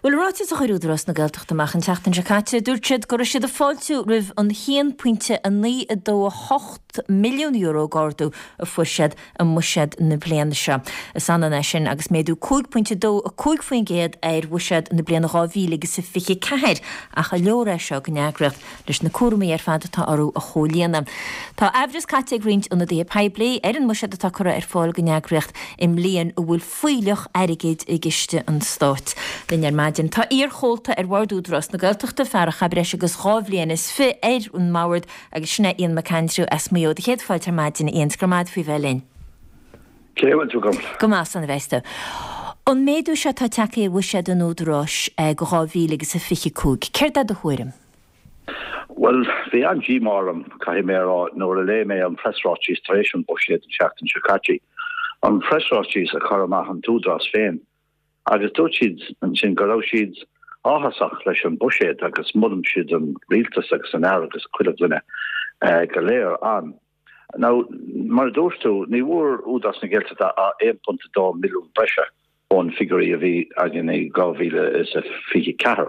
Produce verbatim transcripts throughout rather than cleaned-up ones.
Well ráte a chuúdras na Gaeltachta machchan teachtain Jacate dúirtead go siad a fáilú rih an chéan puinte a ní a dó hocht milliún euro gáardú a fuisiad a muisiad na bliana se. Is anna sin agus méadú cúig puinte dó a cúig faoin géad ar bhuisiad na bliana gáhíle agus sa fiche ceir ach a leora seo go neagracht leis na cuairmaí ar fad atá orú a chóliana. Tá Eabhras Caite Grint ina dé peblií ar an muisiad atá chura ar fáil go neagracht im líon a bhfuil fuileach airigéid i giste an stát. Tá ír chólta ar bhardúdras na Gaeltachta fearcha breis agus gábhlíon is fi éir ún máward agus sinna íon macantrú as míod chéad fáilte maidin íons gramad fao bhelinn. Céhfuil tú gom. Go más an bheiste. An méadú se tá teacha bhuisiad an údrás go gábhíle agus a fiche cúg. Céir dad a chuirim? Well, bhí an G marm cai mé nóair a lé mé an pressrátíos taréis an bhuisiad an seachtain Shakachi. An pressrátíos a chur amach an túdras féin. Agus dúirt siad an sin go raibh siad áthasach leis an bhuisiad agus mulam siad an rialtas agus an air agus cuileadh duine go léir an. Now, mar dúirtú, ní bhfuair údas na Gaeltachta a one point two milliún breise ón figurí a bhí agin é gábhíle is a fiche ceathair.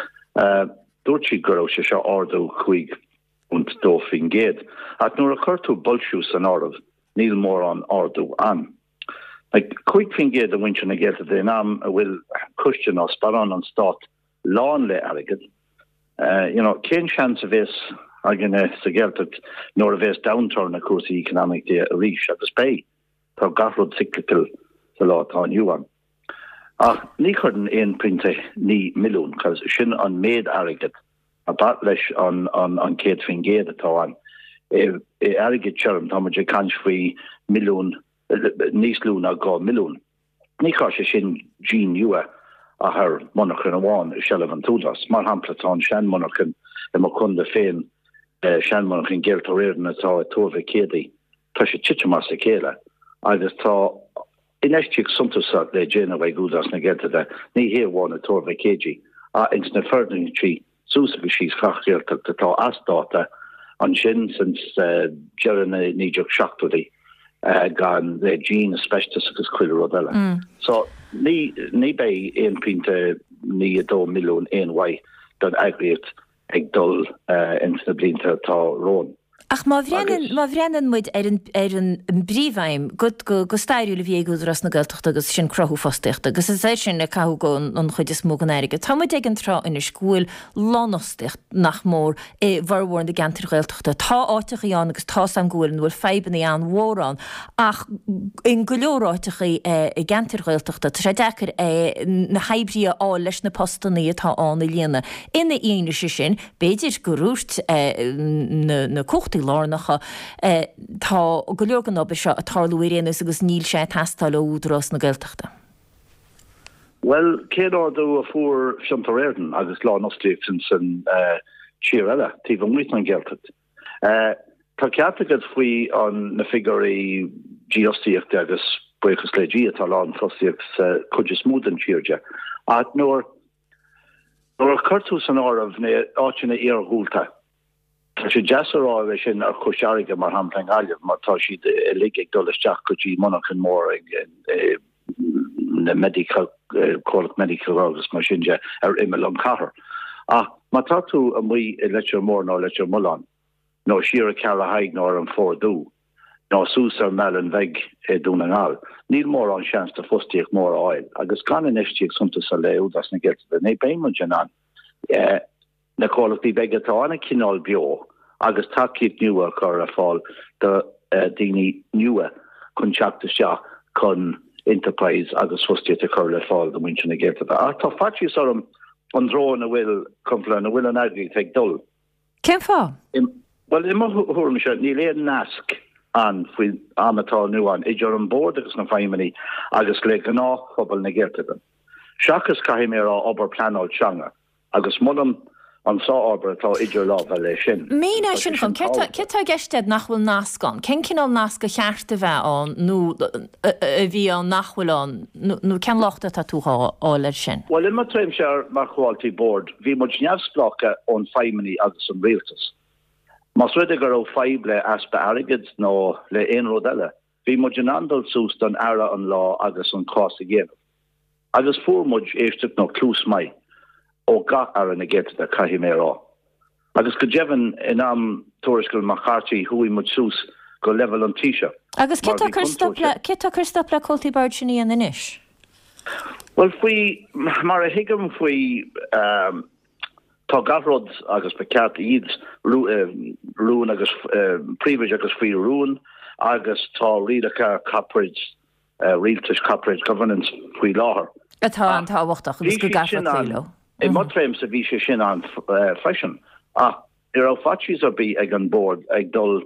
Dúirt siad go raibh sé seo ardú chuig punt dó fin géad. Ach nuair a chuirtú bolsiús an ardh, níl mór an ardú an. Like, quick fin géad a winch na Gaeltachta dé nám a bhfuil custion os baran an stát lán le airgid. You know, cén chance a bhés agin é sa Gaeltacht nóair a bhés downturn na cuasa economic dé a ríis agus bé. Tá garrod cyclical sa lá tá nniuan. Ach, ní chuirn éon printe ní milliún, cos sin an méad airgid a bat leis an, an, an céad fin géad atá an. E, e airgid searm tá muid cans faoi milliún níos lún a gá milliún. Ní cha sé sin Jean Ewa a haar monarchan amháin i seileadh an túdas. Mar hamplatán sean monarchan i mar chunda féin sean monarchan géirt ó réireann atá a tuamh céadaí. Tá sé tittemas a céile. Agus tá inéistíigh suntasach le déana bheith gúdas na Gaeltachta ní héamháin a tuamh céadaí. A ins na ferding trí súsa bhí síos chachgéalteachta tá astáta an sin sins dearan na níideach seachtaí. Uh, gan the gene specialist agus cuiile rodella. Mm. So ní ní bé éon pinte ní a dó milliún éon wai don agriat ag dul uh, in na blinta tá rón. Ach má bhreanan muid ar an bríomhaim go go stairú le bhí údras na Gaeltachta agus sin crothú fásteachta, agus is é sin le cathú go an chuid is mógan airige. Tá muid ag an trá ina scúil lánasteach nach mór é bharhór na Gantar Gaeltachta. Tá áiteach íán agus tá an gúil bhfuil feiban í an mhórán. Ach in go leoráiteach i Gantar Gaeltachta, tá sé dechar na haibrí á leis na postaní atá an na líana. Ina aoine sin, beidir go rúirt na cochtaí lárnacha tá go leorgan ob seo a tarlúiréanus agus níl sé tastal ó údras na Gaeltachta. Well, céad ardú a fuair seantar éirden agus lá nostriach san tír eile, tíh an muit an Gaeltacht. Tá ceatagad faoi an na figurí geostíocht agus buchas le dí atá lá an frostiach chuide smúd an tíirde. A nóir nóir a chuirtú san áramh na áitina ar gúlta. Tá sé deasará bheith sin ar chusearige mar hampling ailemh mar tá siad i ligigh dul isteach go dtí monarchan mór ag na medical cólacht medical agus mar sinse ar imime an chathair. Ach, má tá tú a mí i leitear mór ná leitear mulán, nó siar a ceall a haig nó ar an fórdú, nó sús ar mell an bheig é dún an áil. Níl mór an seans de fustiíoch mór áil, agus gan in istíigh suntas a le údas na Gaeltachta, né béimime an na cólachtí bheige tá anna cinál bio, agus takeíh nua chur a fáil de daoine nua chun teachta seo chun Enterprise agus fustiíocht a chur le fáil do muinteanna Gaeltachta. A tá faitiús orm an drón a bhfuil compla na bhfuil an agrií ag dul. Cén fá? Well, i mar thuair me seo ní léad nasc an faoi amatá nuan idir an bord agus na feiminí agus le an áchobal na Gaeltachta. Seachas caithim ar á obair pleanáil teanga agus mulam an sá obair atá idir lábh le sin. Mína sin chun cetá geistead nach bhfuil nascán. Cén cinál nasca chearta bheith an nó a bhí an nachhfuil an nó cean lochta tá túá áir sin? Well, in mar tréim sé mar chomhaltaí board, bhí muid neamhsplácha ón feiminí agus an rialtas. Mas ruidir gur ó feible aspa airgid nó le éon rud eile, bhí muid an andal sús don ara an lá agus an cás a ggéanamh. agus fórmuid éiste nó clús mai ó ga ar an agéte a caihimérá. Agus go jevan in am toriscail machartí hui mud sús go level an tíise. Agus cé chu stopla coltaí bard sinní an inis? Well, fui mar a higam fui um, tá garrod agus be ceart iad rún agus príomid agus fui rún agus tá riadacha caprid realtas caprid governance fui láthair. Atá an táhachtach agus go garrod I mod tréim sa bhí sé sin an freisin. Ah, ir á fatsis ar bí ag an board ag dul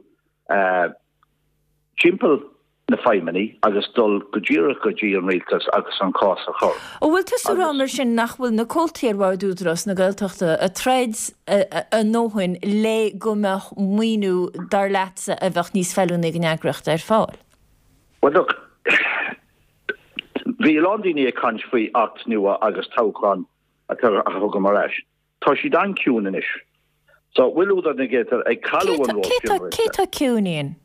timpel na feimení agus dul godíra go dí an réaltas agus an cás a chur. Ó bhfuil tú ránar sin nachhfuil na coltíarhá dúdras na gailteachta a treids a nóhain le go meach muoinú dar leatsa a bheith níos feúna ag neagracht ar fáil? Well, look, bhí Londíní a cant faoi acht nua agus táchan a thugam mar eis. Tá si dan ciún inis. So bhfuil údar na gétar ag callú an ró. Cé tá ciúníon?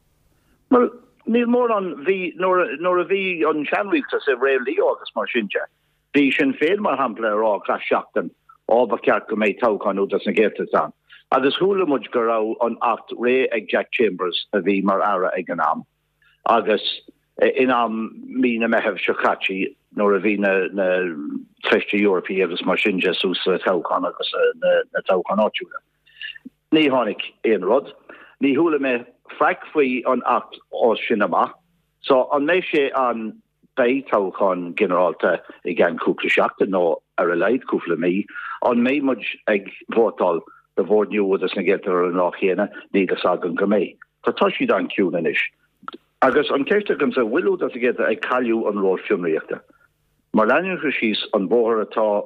Well, níl mór an bhí nóair a bhí an seanríaltas a réalí agus mar sinse. Bhí sin féad mar hampla rá gas seachtain ábhar ceart go méid táchan údas na gétas an. Agus thulamid go rá an acht ré ag Jack Chambers a bhí mar ara ag an am. Agus in am mí na mehebh Shakachi nóair a bhí na, na treiste Europe agus mar sinse sús a táchan agus na, na táchan áitiúla. Ní tháinig éon rud. Ní thula me fraic faoi an acht ó sin amach. So an mé sé an bé táchan generalta i gceann cúpla seachtain nó ar a leid cúpla mí, an mé muid ag bhótáil de bhór niúdas na gétar an lá chéine ní a sagan go mé. Tá tá siad an ciún inis. Agus an ceiste gom sa bhfuilú a géta ag callú an róir fiomríochta. Mar leanú go síos an bóthir atá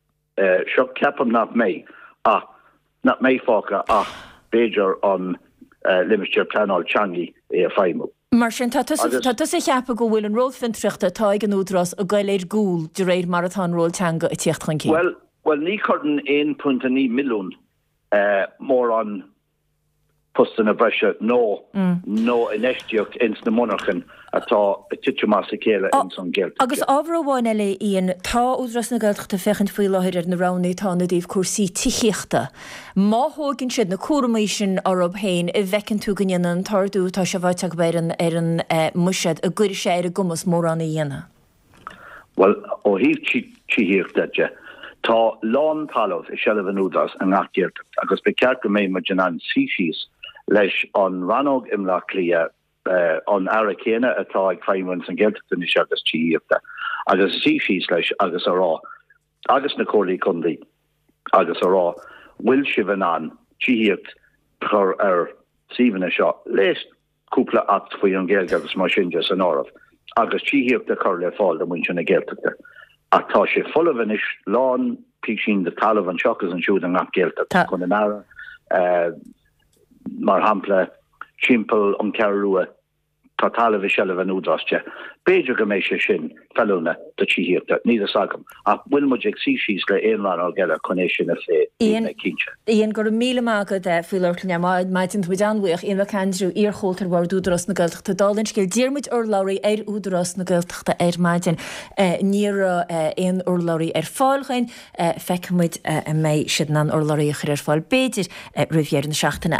seo ceapam nach mé a nach mé fáca ach béidir an Limerick Planál Changi é a feimú. Mar sin tá sé cheappa go bhfuil an rófintriachta tá ag an údras a gailéir gúil de réir marathon róilteanga i tíochtchan cí. Well, well ní chudan one point five milliún mór an postan a breise nó nó in eisteocht ins na monarchan atá a tiite más a céile in son geld. Agus ábhar bháin eile íon tá údras na gailteachta fechan faoi láthir ar na ranaí tá na daobh cuasaí tíochta. Má thógann siad na cuaramí sin arab hain i bhecinn tú gannn an tardú tá se bhaiteach beiran ar an muisead a gcuir sé ar a gumas mór anna dhéana. Well, ó híh tííochta de. Tá lán talamh i seileh an údras an gachgéirteach agus be ceart go mé mar an sísís leis an ranóg imlach lia uh, an aracéine atá ag feimhain an gceilteachta is agus tííochta agus sísís leis agus ará agus na cólaí chundaí agus ará bhfuil sibh an tííocht chur ar síhanna seo leis cúpla acht faoi an ggéilge agus mar sinne an áramh agus tííochta chur le fáil am muinte na gceilteachta. Atá sé fullmhan is lán písin de talamh an seachas an siúd an gachgéilteach chun an ara uh, mar hampla timpel an cearúa tá talamh i seileh an údraste. Béidir go mééis sé sin fellúna de tííochta ní a sagam ach bhfuil muid ag sísís le éonrán á geile chuné sin a fé na cinse. Íon gur míle mágad de fuiirlne maidin tú anhuioch in bhcandrú ar chótar bhar údras na gailteachta dálinn cil díirmuid ar láirí ar údras na gailteachta ar maidin ní éon urlairí ar fáilchain feicmuid mé siad an urlairí chuir ar fáil béidir rihhéar na seachtainna